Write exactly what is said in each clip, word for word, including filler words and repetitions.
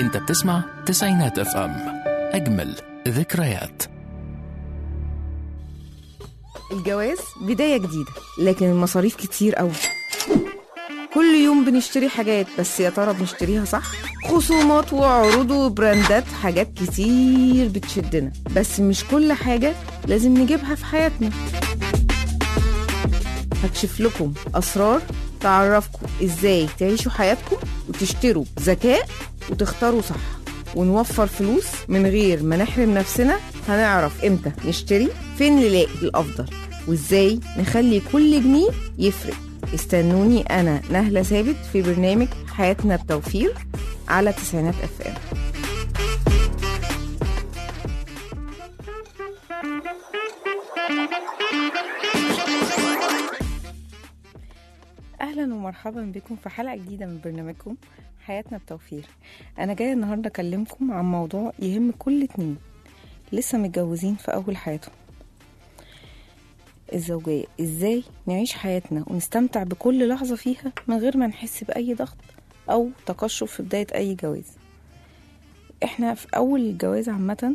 انت بتسمع تسعينات اف ام، اجمل ذكريات. الجواز بداية جديدة، لكن المصاريف كتير قوي. كل يوم بنشتري حاجات، بس يا ترى بنشتريها صح؟ خصومات وعروض وبراندات، حاجات كتير بتشدنا، بس مش كل حاجة لازم نجيبها في حياتنا. هكشف لكم أسرار تعرفكم إزاي تعيشوا حياتكم وتشتروا ذكاء وتختاروا صح ونوفر فلوس من غير ما نحرم نفسنا. هنعرف إمتى نشتري، فين نلاقي الأفضل، وإزاي نخلي كل جنيه يفرق. استنوني أنا نهلة ثابت في برنامج حياتنا بتوفير على تسعينات اف ام. اهلا ومرحبا بكم في حلقه جديده من برنامجكم حياتنا بتوفير. انا جايه النهارده اكلمكم عن موضوع يهم كل اتنين لسه متجوزين في اول حياتهم، الزوجيه. ازاي نعيش حياتنا ونستمتع بكل لحظه فيها من غير ما نحس باي ضغط او تقشف في بدايه اي جواز. احنا في اول الجواز عامه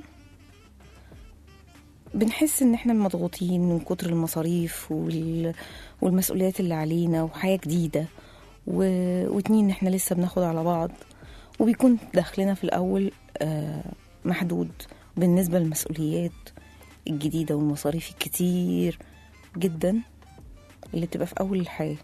بنحس ان احنا مضغوطين من كتر المصاريف وال... والمسؤوليات اللي علينا وحياة جديدة و... واتنين احنا لسه بناخد على بعض، وبيكون دخلنا في الاول آه محدود بالنسبة للمسؤوليات الجديدة والمصاريف الكتير جدا اللي بتبقى في اول الحياة.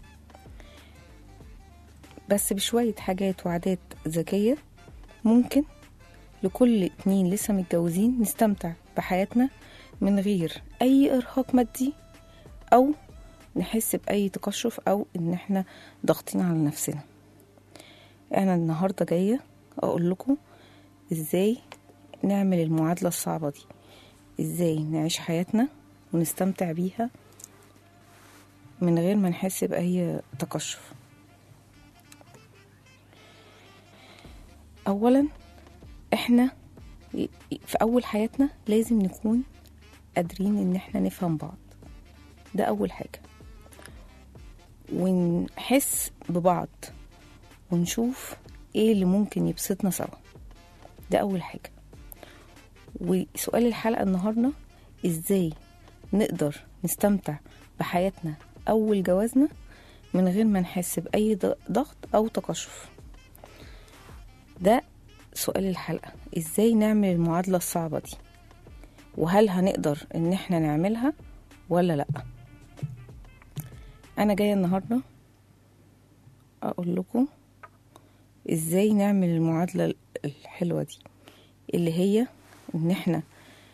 بس بشوية حاجات وعادات ذكية ممكن لكل اتنين لسه متجوزين نستمتع بحياتنا من غير اي ارهاق مادي او نحس باي تقشف او ان احنا ضاغطين على نفسنا. انا النهارده جايه اقول لكم ازاي نعمل المعادله الصعبه دي، ازاي نعيش حياتنا ونستمتع بيها من غير ما نحس باي تقشف. اولا احنا في اول حياتنا لازم نكون قادرين ان احنا نفهم بعض، ده اول حاجة، ونحس ببعض ونشوف ايه اللي ممكن يبسطنا سوا، ده اول حاجة. وسؤال الحلقة النهاردة ازاي نقدر نستمتع بحياتنا اول جوازنا من غير ما نحس باي ضغط او تقشف. ده سؤال الحلقة، ازاي نعمل المعادلة الصعبة دي، وهل هنقدر ان احنا نعملها ولا لا. انا جاية النهاردة اقول لكم ازاي نعمل المعادلة الحلوة دي، اللي هي ان احنا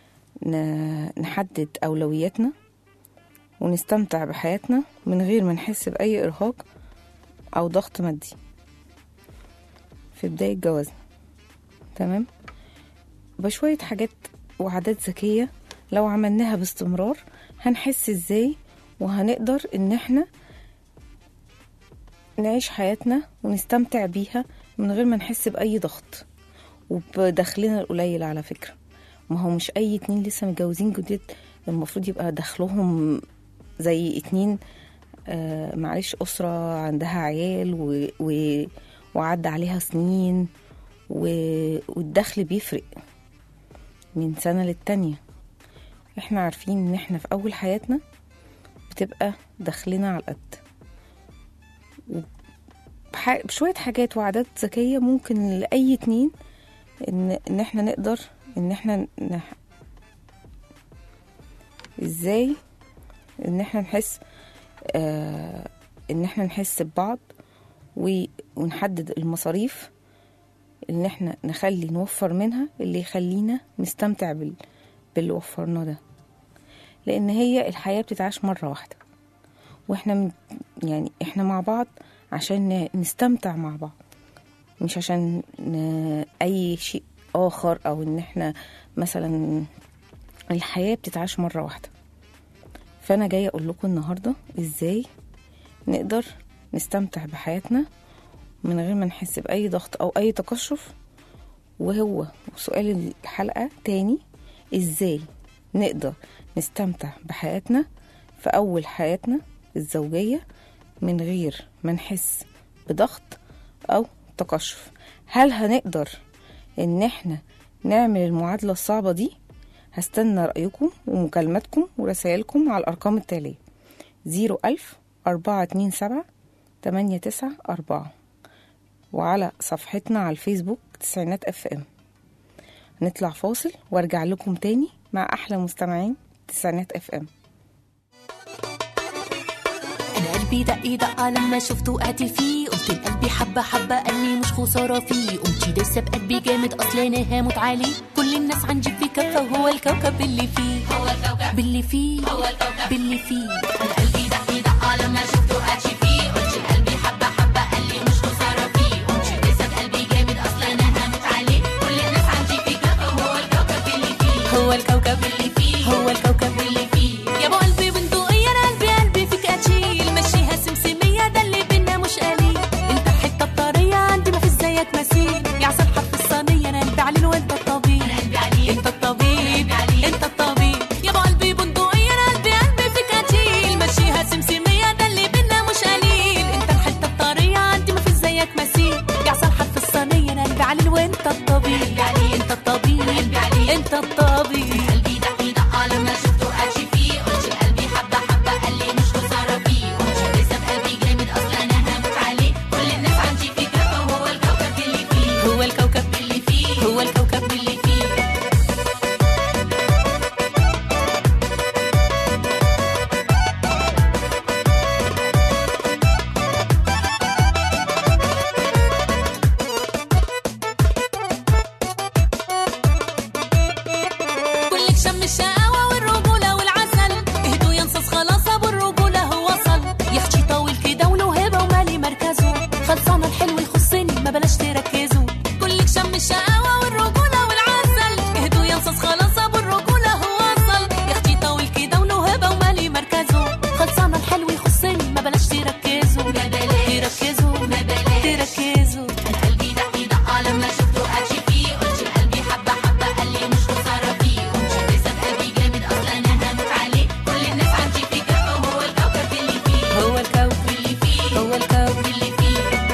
نحدد اولوياتنا ونستمتع بحياتنا من غير ما نحس باي ارهاق او ضغط مادي في بداية جوازنا. تمام، بشوية حاجات وعادات ذكية لو عملناها باستمرار هنحس ازاي وهنقدر ان احنا نعيش حياتنا ونستمتع بيها من غير ما نحس بأي ضغط وبدخلنا القليل. على فكرة ما هو مش اي اتنين لسه متجوزين جديد المفروض يبقى دخلهم زي اتنين آه معلش أسرة عندها عيال و... و... وعدى عليها سنين والدخل بيفرق من سنة للتانية. احنا عارفين ان احنا في اول حياتنا بتبقى دخلنا على القد، بشوية حاجات وعادات ذكية ممكن لأي اتنين ان, إن احنا نقدر ان احنا نح... ازاي ان احنا نحس آه ان احنا نحس ببعض ونحدد المصاريف ان احنا نخلي نوفر منها اللي يخلينا نستمتع بال... باللي وفرناه ده، لان هي الحياة بتتعاش مرة واحدة، واحنا من... يعني احنا مع بعض عشان نستمتع مع بعض، مش عشان ن... اي شيء اخر، او ان احنا مثلا الحياة بتتعاش مرة واحدة. فانا جاية اقول لكم النهاردة ازاي نقدر نستمتع بحياتنا من غير ما نحس بأي ضغط أو أي تقشف. وهو سؤال الحلقة تاني، ازاي نقدر نستمتع بحياتنا في أول حياتنا الزوجية من غير ما نحس بضغط أو تقشف. هل هنقدر ان احنا نعمل المعادلة الصعبة دي؟ هستنى رأيكم ومكالماتكم ورسائلكم على الأرقام التالية: زيرو ألف أربعة اتنين سبعة تمانية تسعة أربعة، وعلى صفحتنا على الفيسبوك تسعينات اف ام. نطلع فاصل وارجع لكم تاني مع أحلى مستمعين تسعينات اف ام. أنا قلبي دق دقة لما شفته وقعت فيه، قلت لقلبي حبة حبة قال لي مش خسارة فيه، قمت دايسة بقلبي جامد أصل أنا هموت عليه، كل الناس عندي في كفة وهو الكوكب اللي فيه، هو الكوكب باللي فيه، هو الكوكب باللي فيه. أنا قلبي دق دقة لما شفته وقعت فيه، قلت لقلبي حبة حبة قال لي مش خسارة فيه، قمت دايسة بقلبي جامد أصل أنا هموت عليه، كل الناس عندي في كفة وهو الكوكب اللي فيه، هو الكوكب اللي فيه، هو الكوكب اللي فيه. يا أبو قلبي بندقية أنا قلبي قلبي فيك أشيل، مشيها سمسمية ده اللي بينا مش قليل، انت حتة بطارية عندي ما في زيك مثيل، يا عسل حرف الصينية انا قلبي عليل وانت الطبيب، انت الطبيب انت الطبيب. يا ابو قلبي بندقية انا قلبي قلبي فيك أشيل، مشيها سمسمية ده اللي بينا مش قليل، انت الحتة بطارية عندي ما في زيك مثيل، يا عسل حرف الصينية انا قلبي عليل وانت الطبيب، انت الطبيب انت الطبيب. قلبي دق دقة لما شفته قاشي فيه، قلت لقلبي حبة حبة قال لي مش خسارة فيه، قمت دايسة بقلبي جامد أصل أنا هموت عليه، كل الناس عندي في كفة وهو الكوكب اللي فيه، هو الكوكب اللي فيه، هو الكوكب اللي فيه. كلك شم الشقاوة والرجولة والعسل، اهدوا ينصص خلاص ابو الرجولة هو وصل، يخشي طويل كده وله هبة ومالي مركزه، خلصانة الحلو يخصني ما بلاش تركزوا. كلك شم الشقاوة والرجولة والعسل، اهدوا ينصص خلاص ابو الرجولة هو وصل، يخشي طويل كده وله هبة ومالي مركزه، خلصانة الحلو يخصني ما بلاش تركزوا، تركزوا تركزوا. انا قلبي دق دقة لما شفته قاشي فيه، قلت لقلبي حبة حبة قال لي مش خسارة فيه، قمت دايسة بقلبي جامد أصل أنا هموت عليه، كل الناس عندي في كفة وهو الكوكب اللي فيه، هو الكوكب اللي فيه، هو الكوكب اللي فيه.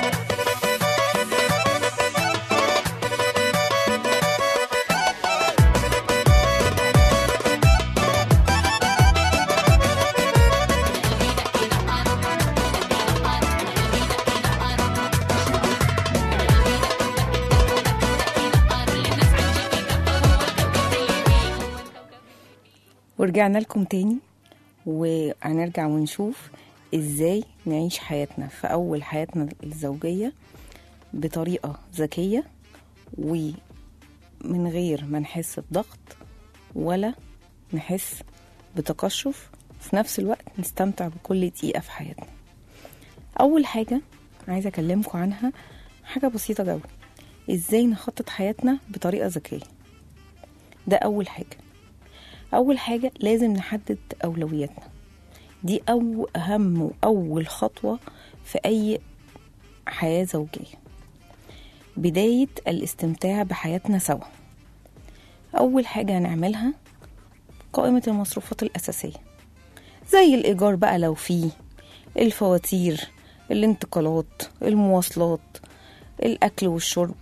ورجعنا لكم تاني، وهنرجع ونشوف ازاي نعيش حياتنا في اول حياتنا الزوجية بطريقة ذكية ومن غير ما نحس بضغط ولا نحس بتقشف، في نفس الوقت نستمتع بكل دقيقة في حياتنا. اول حاجة عايزة اكلمكم عنها حاجة بسيطة جدا، ازاي نخطط حياتنا بطريقة ذكية. ده اول حاجة. أول حاجة لازم نحدد أولوياتنا، دي أو أهم وأول خطوة في أي حياة زوجية، بداية الاستمتاع بحياتنا سوا. أول حاجة هنعملها قائمة المصروفات الأساسية، زي الإيجار بقى لو فيه، الفواتير، الانتقالات، المواصلات، الأكل والشرب،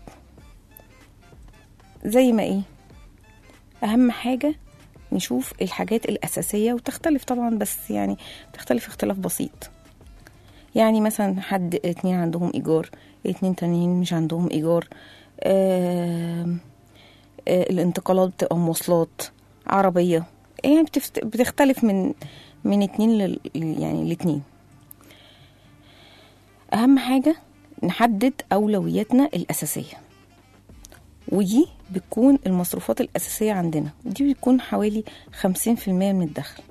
زي ما إيه. أهم حاجة نشوف الحاجات الأساسية، وتختلف طبعا بس يعني تختلف اختلاف بسيط. يعني مثلا حد اتنين عندهم إيجار، اتنين تانيين مش عندهم إيجار. آه آه الانتقالات بتبقى مواصلات، عربية، يعني بتختلف من من اتنين ل يعني الاتنين. أهم حاجة نحدد أولوياتنا الأساسية، ودي بتكون المصروفات الأساسية عندنا، دي بتكون حوالي خمسين في المية من الدخل.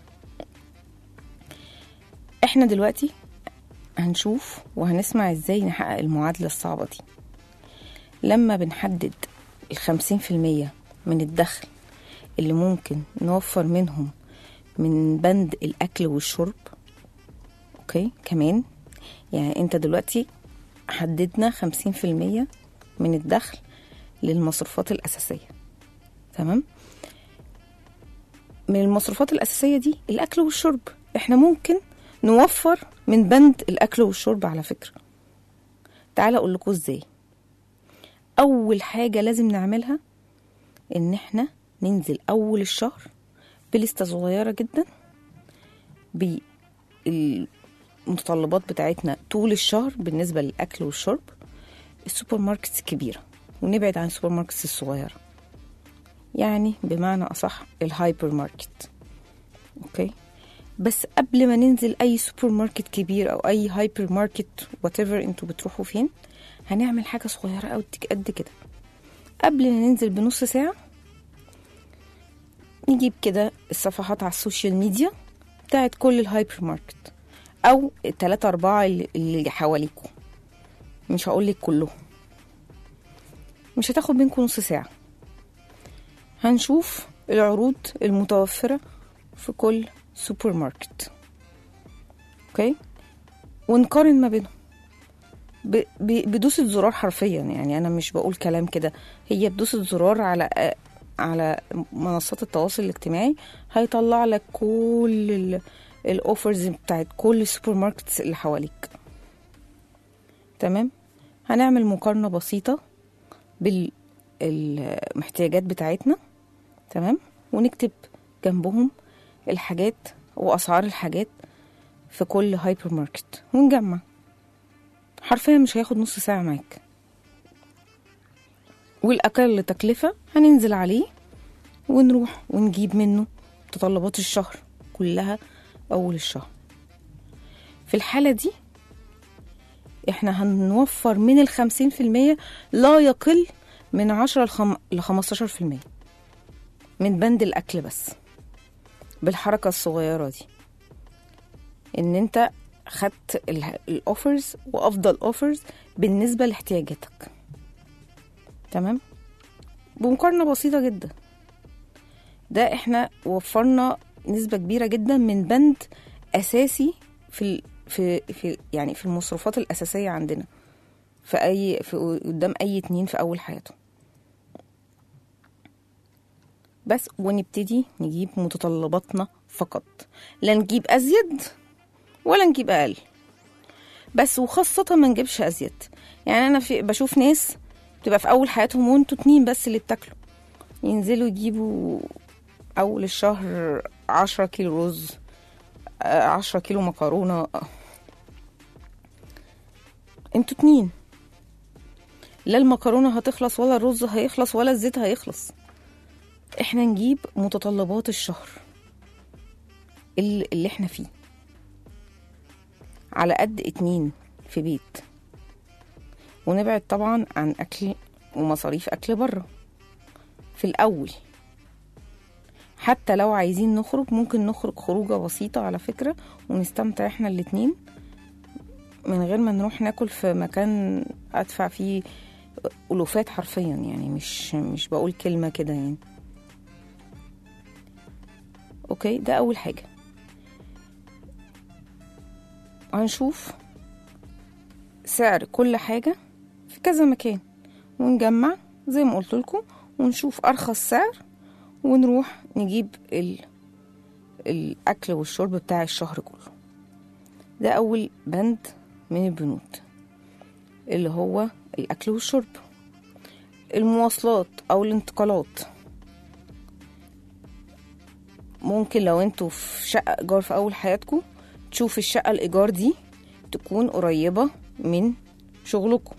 احنا دلوقتي هنشوف وهنسمع ازاي نحقق المعادلة الصعبة دي. لما بنحدد الخمسين في المية من الدخل اللي ممكن نوفر منهم من بند الأكل والشرب، اوكي كمان، يعني انت دلوقتي حددنا خمسين في المية من الدخل للمصروفات الأساسية، تمام. من المصروفات الأساسية دي الأكل والشرب، احنا ممكن نوفر من بند الأكل والشرب. على فكرة تعالى أقول لكم ازاي. اول حاجة لازم نعملها ان احنا ننزل اول الشهر بلستة صغيرة جدا بالمتطلبات بتاعتنا طول الشهر بالنسبة للأكل والشرب، السوبر ماركتس الكبيرة، ونبعد عن السوبر ماركتس الصغيرة، يعني بمعنى أصح الهايبر ماركت. أوكي، بس قبل ما ننزل أي سوبر ماركت كبير أو أي هايبر ماركت whatever انتوا بتروحوا فين، هنعمل حاجة صغيرة أو قد كده. قبل ما ننزل بنص ساعة نجيب كده الصفحات على السوشيال ميديا بتاعت كل الهايبر ماركت أو التلاتة أربعة اللي حواليكم، مش هقولك كلهم، مش هتاخد منكم نص ساعة. هنشوف العروض المتوفرة في كل سوبر ماركت، اوكي، ونقارن ما بينهم بدوسة زرار حرفيا. يعني انا مش بقول كلام كده، هي بدوسة زرار على على منصات التواصل الاجتماعي هيطلع لك كل الاوفرز بتاعت كل السوبر ماركتس اللي حواليك. تمام، هنعمل مقارنة بسيطة بالمحتاجات بتاعتنا، تمام، ونكتب جنبهم الحاجات وأسعار الحاجات في كل هايبر ماركت ونجمع. حرفيا مش هياخد نص ساعة معاك، والأقل تكلفة هننزل عليه ونروح ونجيب منه متطلبات الشهر كلها أول الشهر. في الحالة دي احنا هنوفر من الخمسين في المية لا يقل من عشرة لخمستاشر في المية من بند الأكل بس، بالحركة الصغيرة دي ان انت خدت الاوفرز وافضل اوفرز بالنسبة لاحتياجاتك. تمام، بمقارنة بسيطة جدا ده احنا وفرنا نسبة كبيرة جدا من بند اساسي في في في يعني في المصروفات الاساسية عندنا في اي في قدام اي اتنين في اول حياتهم. بس ونبتدي نجيب متطلباتنا فقط، لا نجيب ازيد ولا نجيب اقل، بس وخاصة ما نجيبش ازيد. يعني انا في بشوف ناس بتبقى في اول حياتهم وانتوا اتنين بس اللي بتاكلوا، ينزلوا يجيبوا اول الشهر عشرة كيلو رز، عشرة كيلو مكرونة، انتوا اتنين، لا المكرونة هتخلص ولا الرز هيخلص ولا الزيت هيخلص. احنا نجيب متطلبات الشهر اللي, اللي احنا فيه على قد اتنين في بيت، ونبعد طبعا عن اكل ومصاريف اكل بره في الاول. حتى لو عايزين نخرج ممكن نخرج خروجة بسيطة على فكرة ونستمتع احنا الاتنين من غير ما نروح ناكل في مكان ادفع فيه ألوفات حرفيا، يعني مش مش بقول كلمة كده يعني. اوكي، ده اول حاجة. هنشوف سعر كل حاجة في كذا مكان ونجمع زي ما قلت لكم ونشوف ارخص سعر ونروح نجيب ال... الاكل والشرب بتاع الشهر كله. ده اول بند من البنود اللي هو الاكل والشرب. المواصلات او الانتقالات، ممكن لو انتوا في شقة ايجار في اول حياتكم تشوف الشقة الايجار دي تكون قريبة من شغلكم.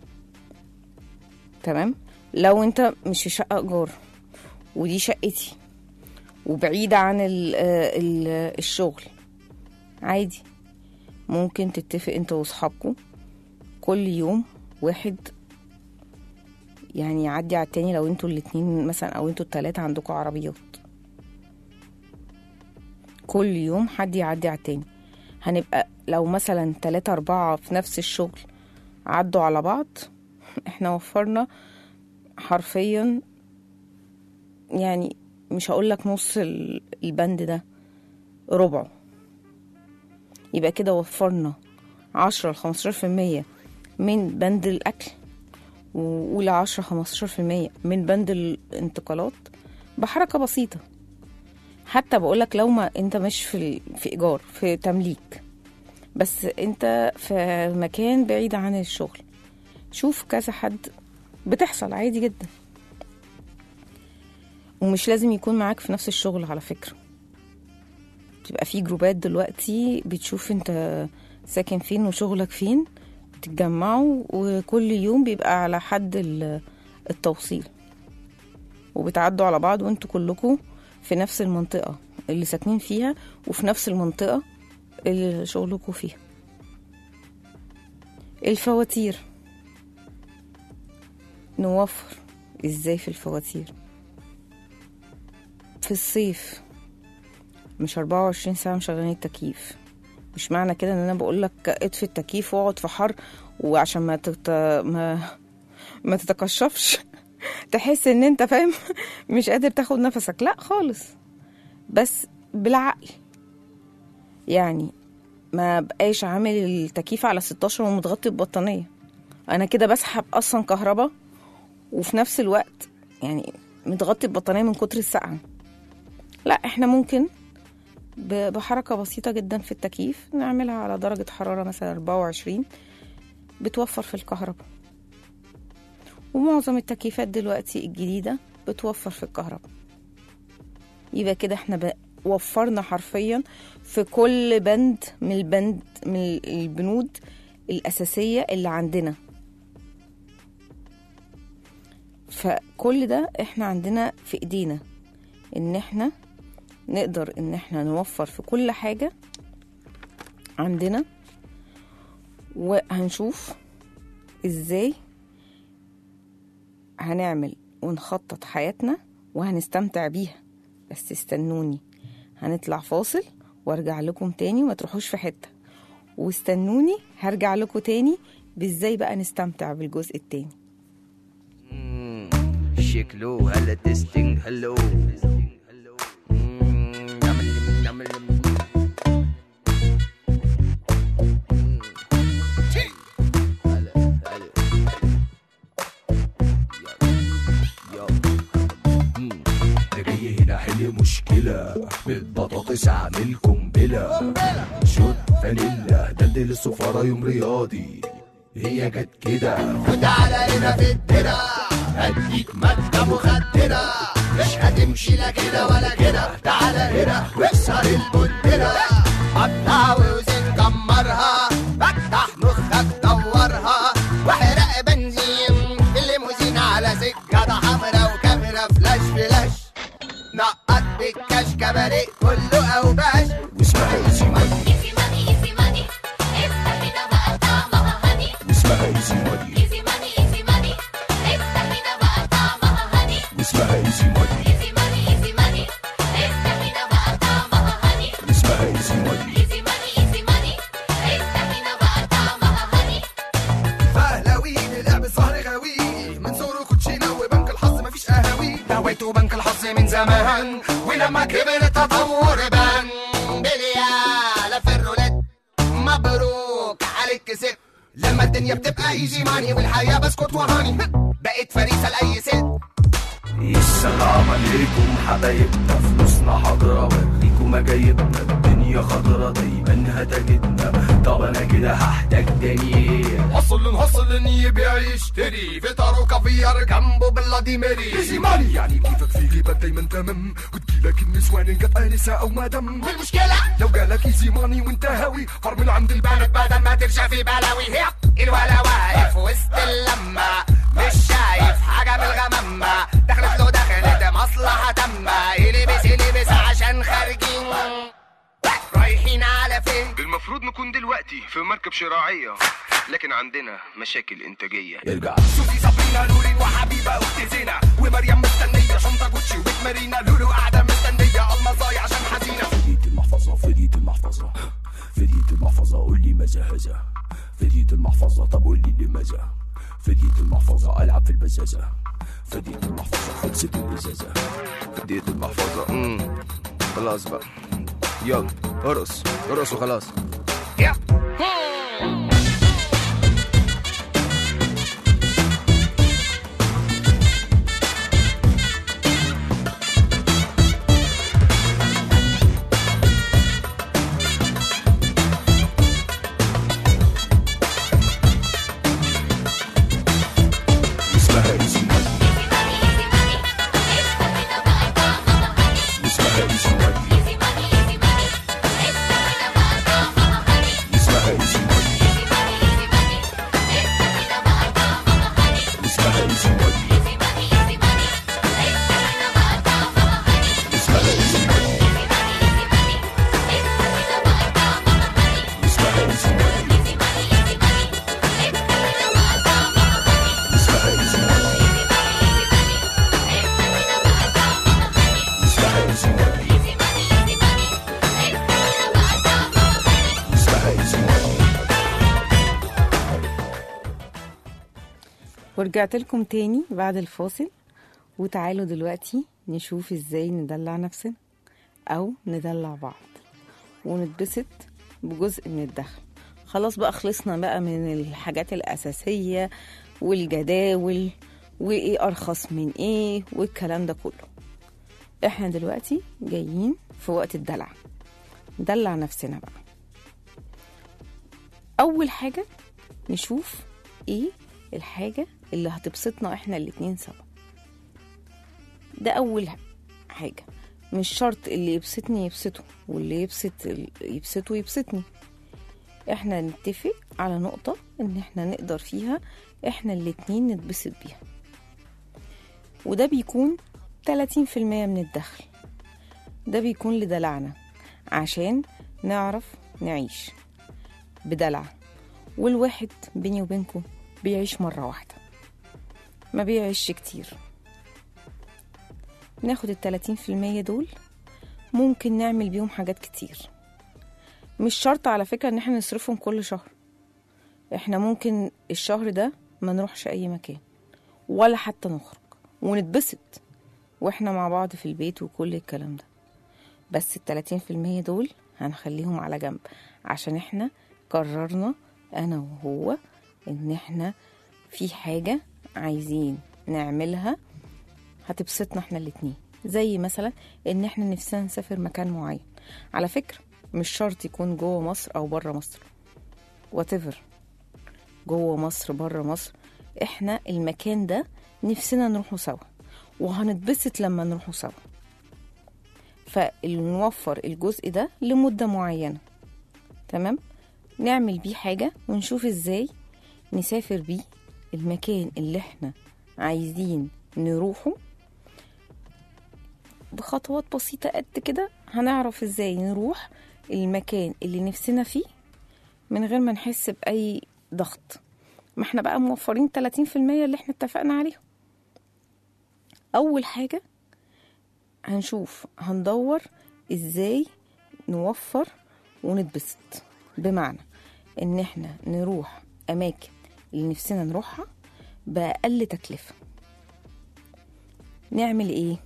تمام، لو انت مش في شقة ايجار ودي شقتي وبعيدة عن ال ال الشغل، عادي ممكن تتفق انت واصحابكم كل يوم واحد يعني يعدي على التاني، لو انتوا الاتنين مثلا او انتوا التلاتة عندكم عربيات، كل يوم حد يعدي على التاني. هنبقى لو مثلا تلاتة اربعة في نفس الشغل عدوا على بعض، احنا وفرنا حرفيا يعني مش هقولك نص البند ده، ربعه. يبقى كده وفرنا عشرة لخمستاشر في المية من بند الأكل وقول عشرة خمستاشر في المية من بند الانتقالات بحركة بسيطة. حتى بقولك لو ما انت مش في في إيجار، في تمليك، بس انت في مكان بعيد عن الشغل، شوف كذا حد بتحصل عادي جدا. ومش لازم يكون معاك في نفس الشغل على فكرة، بتبقى في جروبات دلوقتي بتشوف انت ساكن فين وشغلك فين، بتتجمعوا وكل يوم بيبقى على حد التوصيل وبتعدوا على بعض وانتوا كلكم في نفس المنطقة اللي ساكنين فيها وفي نفس المنطقة اللي شغلكم فيها. الفواتير نوفر ازاي في الفواتير؟ في الصيف مش أربعة وعشرين ساعة مشغلين التكييف، مش معنى كده ان انا بقولك اطفي التكييف واقعد في حر وعشان ما تت... ما ما تتقشفش تحس ان انت فاهم مش قادر تاخد نفسك، لا خالص، بس بالعقل. يعني ما بقاش عامل التكييف على ستاشر ومتغطي ببطانية، انا كده بسحب اصلا كهرباء وفي نفس الوقت يعني متغطي ببطانية من كتر السقعة. لا، احنا ممكن بحركة بسيطة جدا في التكييف نعملها على درجة حرارة مثلا أربعة وعشرين، بتوفر في الكهرباء. ومعظم التكييفات دلوقتي الجديدة بتوفر في الكهرباء. يبقى كده احنا وفرنا حرفيا في كل بند من البند من البنود الأساسية اللي عندنا. فكل ده احنا عندنا في ايدينا ان احنا نقدر ان احنا نوفر في كل حاجة عندنا، وهنشوف ازاي هنعمل ونخطط حياتنا وهنستمتع بيها. بس استنوني، هنطلع فاصل وارجع لكم تاني، وما تروحوش في حتة، واستنوني هرجع لكم تاني بازاي بقى نستمتع بالجزء التاني. شكله هلا تستنج هلو مشكلة بالبطاطس عامل قنبلة، شوت فانيلا دلدل السفارة يوم رياضي، هي جت كده. وتعالى هنا في الدرة هديك مادة مخدرة، مش هتمشي لا كده ولا كده. تعالى هنا واكسر البندرة، قطع ووزن كمرها، فتح مخك دورها، واحرق بنزين في الليموزين على سكة حمرا وكاميرا فلاش فلاش، نقط بالكاش كباريه كله اوباش. واسمها ايزي ماني، ايزي ماني ايزي ماني، استفينا بقى طعمها هني. واسمها ايزي ماني، ايزي ماني ايزي ماني، استفينا بقى طعمها هني. واسمها ايزي ماني، ايزي ماني ايزي ماني، استفينا بقى طعمها هني. واسمها ايزي ماني، ايزي ماني ايزي ماني، استفينا بقى طعمها هني. فهلاوي لعب سهر غاوي، من صغره كوتشينه وبنك الحظ مفيش قهاوي، نويته بنك الحظ من زمان ولما كبر التطور بان. بليالة في الرولات مبروك عليك كسبت، لما الدنيا بتبقى ايزي ماني والحياة بسكت وهاني، بقيت فريسة لأي ست. السلام عليكم حبايبنا، فلوسنا حاضرة وريكم مجايبنا، الدنيا خضرة دايما هتجدنا، طب انا كده هحتاج تاني. هصل هصل ان يبيع يشتري فطار وكافيار جنبه باللاديميري. ايزي ماني يعني كيفك في جيبك دايما تمام، وتجيلك النسوان ان كانت انسة او مدام. والمشكلة لو جالك ايزي ماني وانت هاوي فرمل عند البلد بدل ما ترجع في بلاوي، هي الولا واقف وسط اللمة مش شايف حاجة بالغمامة، دخلت له دخلت مصلحة تامة، يلبس يلبس عشان خارجين رايحين على فين؟ المفروض نكون دلوقتي في مركب شراعية، لكن عندنا مشاكل إنتاجية. ارجع سوزي صابرينا نورين وحبيبة أخت زينة، ومريم مستنية شنطة جوتشي ومارينا، لولو قاعدة مستنية المصاي عشان حزينة. فديت المحفظة فديت المحفظة فديت المحفظة قول لي ماذا هذا، فديت المحفظة طب قول لي لماذا، فديت المحفظة ألعب في البزازة، فديت المحفظة خلصت الإزازة، فديت المحفظة امم خلاص بقى يلا ارقص ارقص وخلاص. يا اسمها ورجعت لكم تاني بعد الفاصل، وتعالوا دلوقتي نشوف ازاي ندلع نفسنا او ندلع بعض ونتبسط بجزء من الدخل. خلاص بقى خلصنا بقى من الحاجات الأساسية والجداول وايه ارخص من ايه والكلام ده كله. احنا دلوقتي جايين في وقت الدلع، ندلع نفسنا بقى. اول حاجة نشوف ايه الحاجة اللي هتبسطنا احنا الاتنين سوا. ده اول حاجة. مش شرط اللي يبسطني يبسطه واللي يبسط يبسطه يبسطني. احنا نتفق على نقطة ان احنا نقدر فيها احنا الاتنين نتبسط بيها، وده بيكون تلاتين في المية من الدخل. ده بيكون لدلعنا عشان نعرف نعيش بدلع. والواحد بيني وبينكم بيعيش مرة واحدة، ما بيعيش كتير. ناخد التلاتين في المية دول ممكن نعمل بيهم حاجات كتير. مش شرط على فكرة ان احنا نصرفهم كل شهر. احنا ممكن الشهر ده ما نروحش اي مكان ولا حتى نخرج ونتبسط واحنا مع بعض في البيت وكل الكلام ده. بس التلاتين في المية دول هنخليهم على جنب عشان احنا قررنا انا وهو ان احنا في حاجة عايزين نعملها هتبسطنا احنا الاتنين. زي مثلا ان احنا نفسنا نسافر مكان معين. على فكرة مش شرط يكون جوه مصر او بره مصر، whatever، جوه مصر بره مصر، احنا المكان ده نفسنا نروحه سوا وهنتبسط لما نروحه سوا. فنوفر الجزء ده لمدة معينة، تمام، نعمل بيه حاجة ونشوف ازاي نسافر بيه المكان اللي احنا عايزين نروحه بخطوات بسيطة قد كده. هنعرف ازاي نروح المكان اللي نفسنا فيه من غير ما نحس بأي ضغط. ما احنا بقى موفرين تلاتين في المية اللي احنا اتفقنا عليهم. أول حاجة هنشوف هندور ازاي نوفر ونتبسط، بمعنى ان احنا نروح أماكن اللي نفسنا نروحها بأقل تكلفة. نعمل ايه؟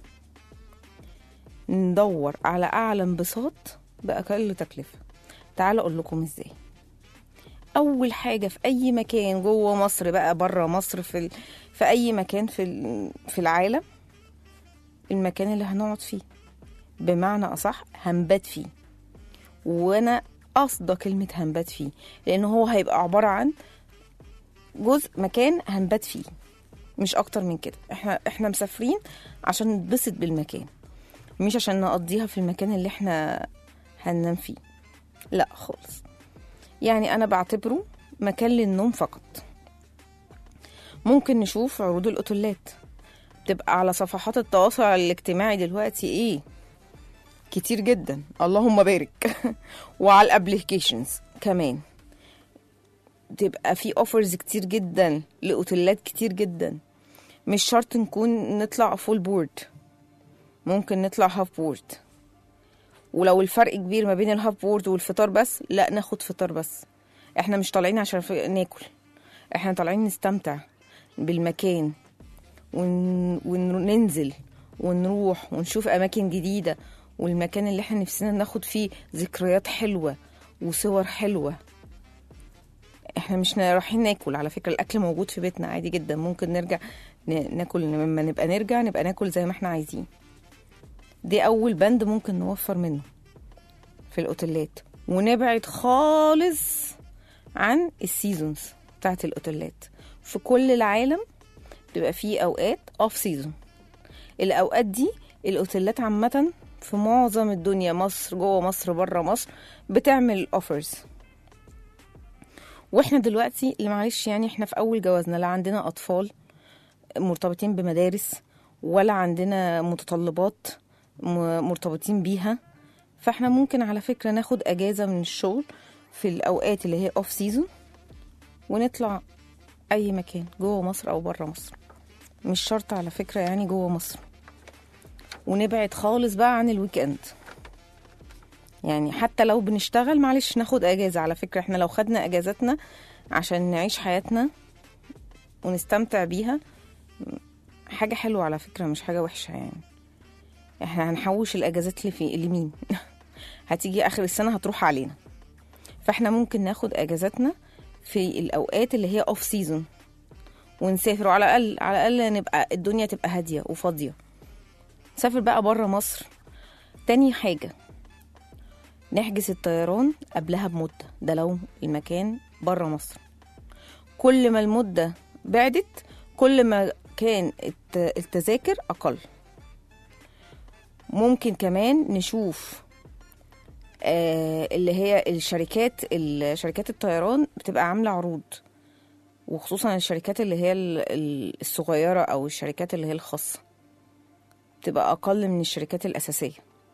ندور على أعلى انبساط بأقل تكلفة. تعالوا أقول لكم ازاي. أول حاجة في أي مكان جوه مصر بقى بره مصر، في ال... في أي مكان في ال... في العالم، المكان اللي هنقعد فيه، بمعنى أصح هنبات فيه. وأنا قصد كلمة هنبات فيه لأنه هو هيبقى عبارة عن جزء مكان هنبات فيه، مش أكتر من كده. احنا احنا مسافرين عشان نتبسط بالمكان، مش عشان نقضيها في المكان اللي احنا هننام فيه، لا خالص. يعني أنا بعتبره مكان للنوم فقط. ممكن نشوف عروض الأوتيلات بتبقى على صفحات التواصل الاجتماعي دلوقتي ايه كتير جدا، اللهم بارك. وعلى الابليكيشنز كمان تبقى في اوفرز كتير جدا لأوتيلات كتير جدا. مش شرط نكون نطلع فول بورد، ممكن نطلع هاف بورد. ولو الفرق كبير ما بين الهاف بورد والفطار بس، لا ناخد فطار بس. احنا مش طالعين عشان ناكل، احنا طالعين نستمتع بالمكان ون... وننزل ونروح ونشوف أماكن جديدة، والمكان اللي احنا نفسنا ناخد فيه ذكريات حلوة وصور حلوة. احنا مش رايحين ناكل، على فكرة الأكل موجود في بيتنا عادي جدا. ممكن نرجع ن... ناكل لما نبقى نرجع نبقى ناكل زي ما احنا عايزين. دي أول بند ممكن نوفر منه في الأوتيلات. ونبعد خالص عن السيزونز بتاعت الأوتيلات. في كل العالم بتبقى فيه أوقات أوف سيزون. الأوقات دي الأوتيلات عامة في معظم الدنيا، مصر جوه مصر بره مصر، بتعمل أوفرز. واحنا دلوقتي اللي معلش يعني احنا في أول جوازنا، لا عندنا أطفال مرتبطين بمدارس ولا عندنا متطلبات مرتبطين بيها. فاحنا ممكن على فكرة ناخد أجازة من الشغل في الأوقات اللي هي أوف سيزون ونطلع أي مكان جوه مصر أو بره مصر. مش شرط على فكرة يعني جوه مصر. ونبعد خالص بقى عن الويك اند. يعني حتى لو بنشتغل معلش ناخد أجازة. على فكرة احنا لو خدنا أجازتنا عشان نعيش حياتنا ونستمتع بيها حاجة حلوة على فكرة، مش حاجة وحشة يعني. احنا هنحوش الاجازات اللي في لمين؟ هتيجي اخر السنة هتروح علينا، فاحنا ممكن ناخد اجازاتنا في الاوقات اللي هي اوف سيزون ونسافر، على الاقل على الاقل نبقى الدنيا تبقى هادية وفاضية. نسافر بقى بره مصر. تاني حاجة نحجز الطيران قبلها بمدة، ده لو المكان بره مصر. كل ما المدة بعدت كل ما كان التذاكر أقل. ممكن كمان نشوف آه اللي هي الشركات الشركات الطيران بتبقى عاملة عروض، وخصوصا الشركات اللي هي الصغيرة أو الشركات اللي هي الخاصة بتبقى أقل من الشركات الأساسية،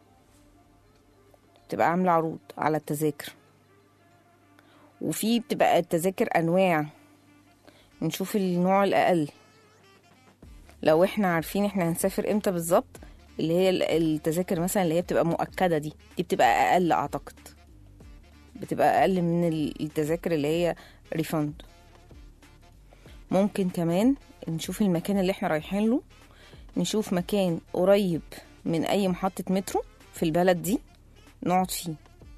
بتبقى عاملة عروض على التذاكر. وفي بتبقى التذاكر أنواع، نشوف النوع الأقل لو احنا عارفين احنا هنسافر امتى بالظبط. اللي هي التذاكر مثلا اللي هي بتبقى مؤكدة دي دي بتبقى أقل، أعتقد بتبقى أقل من التذاكر اللي هي ريفاند. ممكن كمان نشوف المكان اللي احنا رايحين له، نشوف مكان قريب من أي محطة مترو في البلد دي نقعد فيه.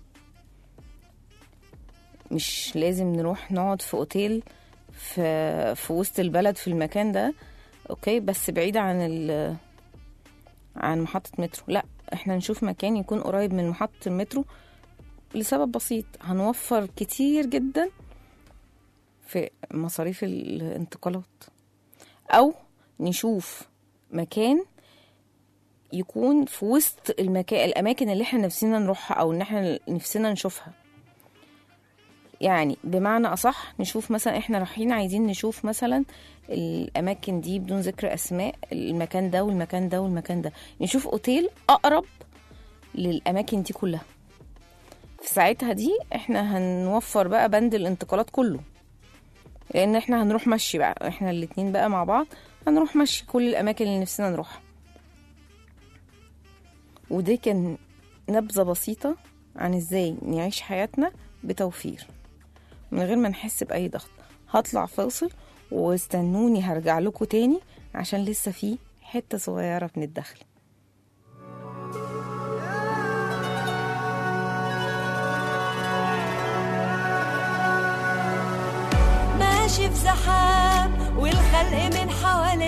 مش لازم نروح نقعد في اوتيل في في وسط البلد في المكان ده، اوكي، بس بعيد عن ال عن محطة مترو. لا، احنا نشوف مكان يكون قريب من محطة المترو لسبب بسيط، هنوفر كتير جدا في مصاريف الانتقالات. او نشوف مكان يكون في وسط المكان الاماكن اللي احنا نفسنا نروحها او ان احنا نفسنا نشوفها. يعني بمعنى اصح نشوف مثلا احنا رايحين عايزين نشوف مثلا الاماكن دي بدون ذكر اسماء، المكان ده والمكان ده والمكان ده، نشوف اوتيل اقرب للاماكن دي كلها. في ساعتها دي احنا هنوفر بقى بند الانتقالات كله، لان احنا هنروح مشي بقى، احنا الاتنين بقى مع بعض هنروح مشي كل الاماكن اللي نفسنا نروحها. وده كان نبذة بسيطة عن ازاي نعيش حياتنا بتوفير من غير ما نحس بأي ضغط. هطلع فاصل واستنوني، هرجع لكم تاني عشان لسه في حتة صغيرة من الدخل. ماشي في زحام والخلق من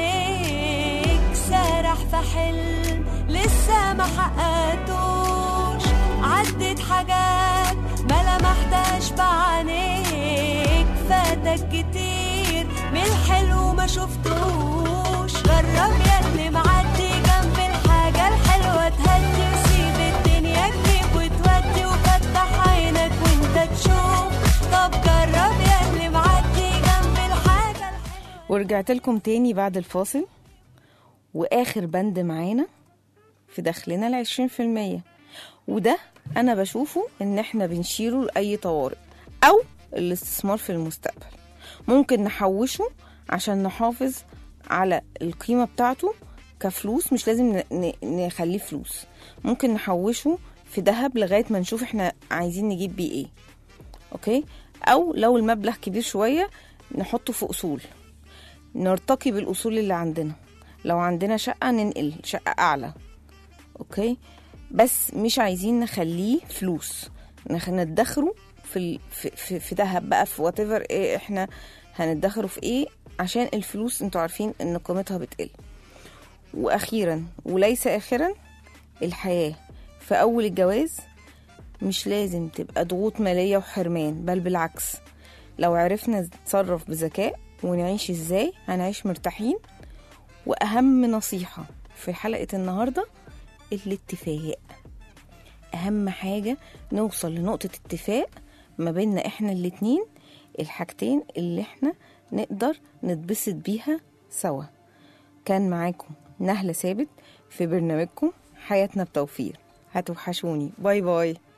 حواليك، سارح في حلم لسه ما حققتوش، عدت حاجات ما لمحتهاش بعينيك، فاتك كتير من الحلو ما شفتوش. جرب ياللي معدي جنب الحاجة الحلوة تهدي، وسيب الدنيا تجيب وتودي، وفتح عينك وانت تشوف. طب جرب ياللي معدي جنب الحاجة الحلوة. ورجعت لكم تاني بعد الفاصل، واخر بند معانا في دخلنا العشرين في المية، وده انا بشوفه ان احنا بنشيره لأي طوارئ او الاستثمار في المستقبل. ممكن نحوشه عشان نحافظ على القيمة بتاعته كفلوس، مش لازم نخليه فلوس. ممكن نحوشه في ذهب لغاية ما نشوف احنا عايزين نجيب بيه ايه، اوكي. او لو المبلغ كبير شوية نحطه في اصول، نرتقي بالاصول اللي عندنا. لو عندنا شقة ننقل شقة اعلى، اوكي، بس مش عايزين نخليه فلوس، ندخره في في في, في دهب بقى، في وات ايفر ايه احنا هندخره في ايه، عشان الفلوس انتوا عارفين ان قيمتها بتقل. واخيرا وليس اخرا، الحياة في اول الجواز مش لازم تبقى ضغوط مالية وحرمان، بل بالعكس، لو عرفنا نتصرف بذكاء ونعيش ازاي هنعيش مرتاحين. واهم نصيحة في حلقة النهاردة الاتفاق. اهم حاجة نوصل لنقطة اتفاق ما بيننا احنا الاتنين، الحاجتين اللي احنا نقدر نتبسط بيها سوا. كان معاكم نهلة ثابت في برنامجكم حياتنا بتوفير. هتوحشوني، باي باي.